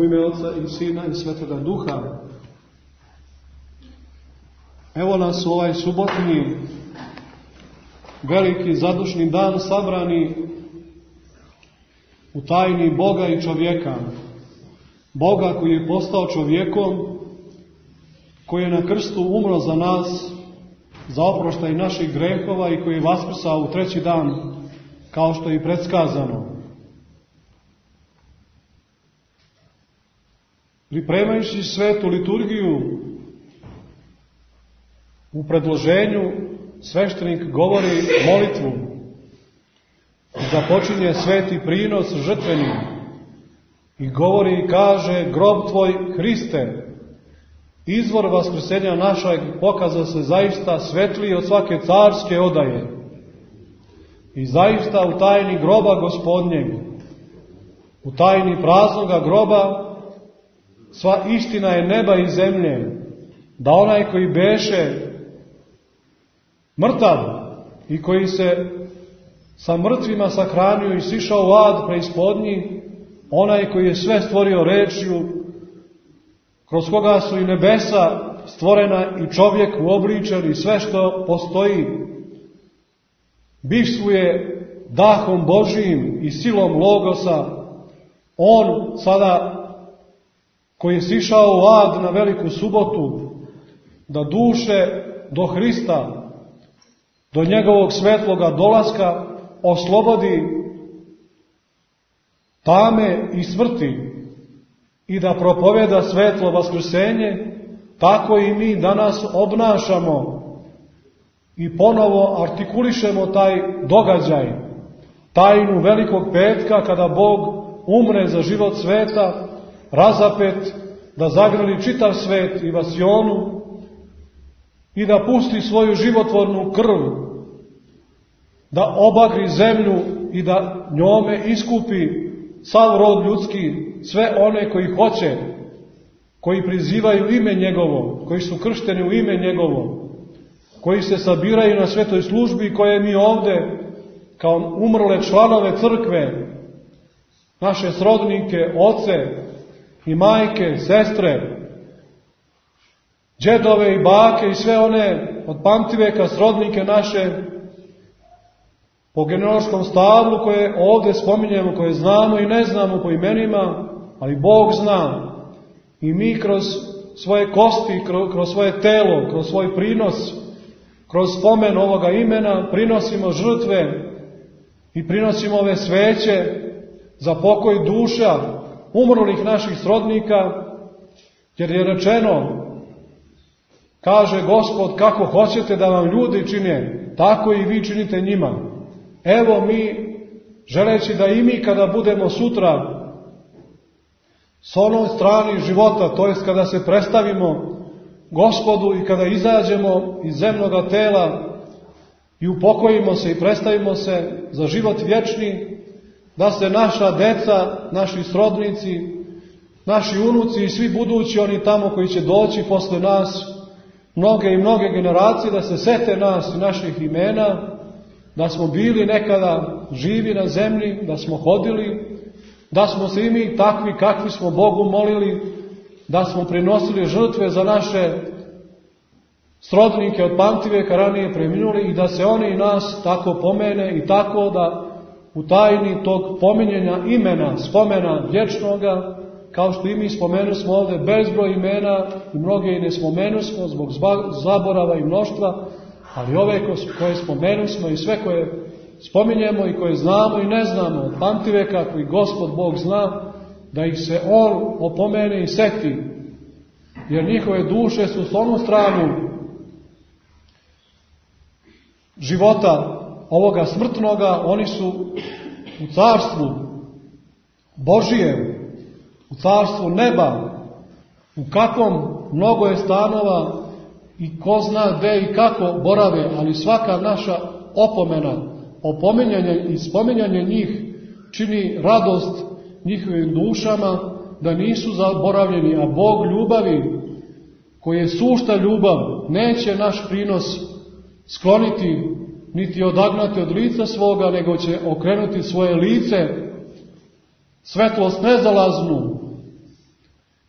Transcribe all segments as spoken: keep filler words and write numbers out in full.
U ime Oca i Sina i Svetoga Duha. Evo nas u ovaj subotni veliki zadušni dan sabrani u tajni Boga i čovjeka. Boga koji je postao čovjekom, koji je na krstu umro za nas, za oproštaj naših grehova i koji je vaskrsao u treći dan, kao što je i predskazano. Pripremajući svetu liturgiju, u predloženju sveštenik govori molitvu. Započinje sveti prinos žrtvenim i govori i kaže: grob tvoj, Hriste, izvor vaskrsenja našeg, pokazao se zaista svetliji od svake carske odaje. I zaista u tajni groba Gospodnjeg, u tajni praznoga groba, sva istina je neba i zemlje, da onaj koji beše mrtav i koji se sa mrtvima sahranio i sišao u ad preispodnji, onaj koji je sve stvorio rečju, kroz koga su i nebesa stvorena i čovjek uobličen i sve što postoji, bivstvuje dahom Božijim i silom Logosa, on sada koji je sišao u ad na veliku subotu, da duše do Hrista, do njegovog svetloga dolaska oslobodi tame i smrti i da propoveda svetlo vaskrsenje, tako i mi danas obnašamo i ponovo artikulišemo taj događaj, tajnu velikog petka, kada Bog umre za život sveta, razapet, da zagrli čitav svet i vasionu i da pusti svoju životvornu krv, da obagri zemlju i da njome iskupi sav rod ljudski, sve one koji hoće, koji prizivaju ime njegovo, koji su kršteni u ime njegovo, koji se sabiraju na svetoj službi koje mi ovde, kao umrle članove crkve, naše srodnike, oce i majke, sestre, džedove i bake i sve one od pamtiveka srodnike naše, po genealoškom stablu koje ovde spominjemo, koje znamo i ne znamo po imenima, ali Bog zna. I mi kroz svoje kosti, kroz svoje telo, kroz svoj prinos, kroz spomen ovoga imena prinosimo žrtve i prinosimo ove sveće za pokoj duša umrlih naših srodnika, jer je rečeno, kaže Gospod, kako hoćete da vam ljudi čine, tako i vi činite njima. Evo mi, želeći da i mi kada budemo sutra s onom strani života, to jest kada se predstavimo Gospodu i kada izađemo iz zemnoga tela i upokojimo se i predstavimo se za život vječni, da se naša deca, naši srodnici, naši unuci i svi budući oni tamo koji će doći posle nas, mnoge i mnoge generacije, da se sete nas i naših imena, da smo bili nekada živi na zemlji, da smo hodili, da smo se i mi takvi kakvi smo Bogu molili, da smo prinosili žrtve za naše srodnike od pamtiveka ranije preminuli i da se oni i nas tako pomene i tako da u tajni tog pominjenja imena, spomena vječnoga, kao što i mi spomenu smo ovde bezbroj imena i mnoge i ne spomenu smo zbog zaborava i mnoštva, ali ove koje spomenu smo i sve koje spominjemo i koje znamo i ne znamo od pamtiveka koji Gospod Bog zna, da ih se On opomene i seti, jer njihove duše su s onu stranu života ovoga smrtnoga, oni su u carstvu Božijem, u carstvu neba, u kakvom mnogo je stanova i ko zna gde i kako borave, ali svaka naša opomena, opominjanje i spominjanje njih čini radost njihovim dušama, da nisu zaboravljeni, a Bog ljubavi, koji je sušta ljubav, neće naš prinos skloniti, niti odagnati od lica svoga, nego će okrenuti svoje lice, svetlost nezalaznu,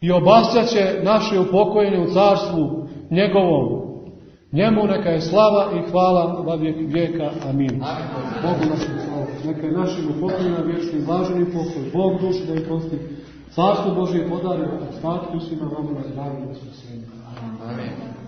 i obasjaće naše upokojene u carstvu njegovom. Njemu neka je slava i hvala va vijek vijeka. Amin. Bogu našem slavu. Neka je našim upokojenima vječni blaženi pokoj. Bog duši da je prosti. Carstvo Božije podari, ostatku svima vama na zdravlju i sve. Amin.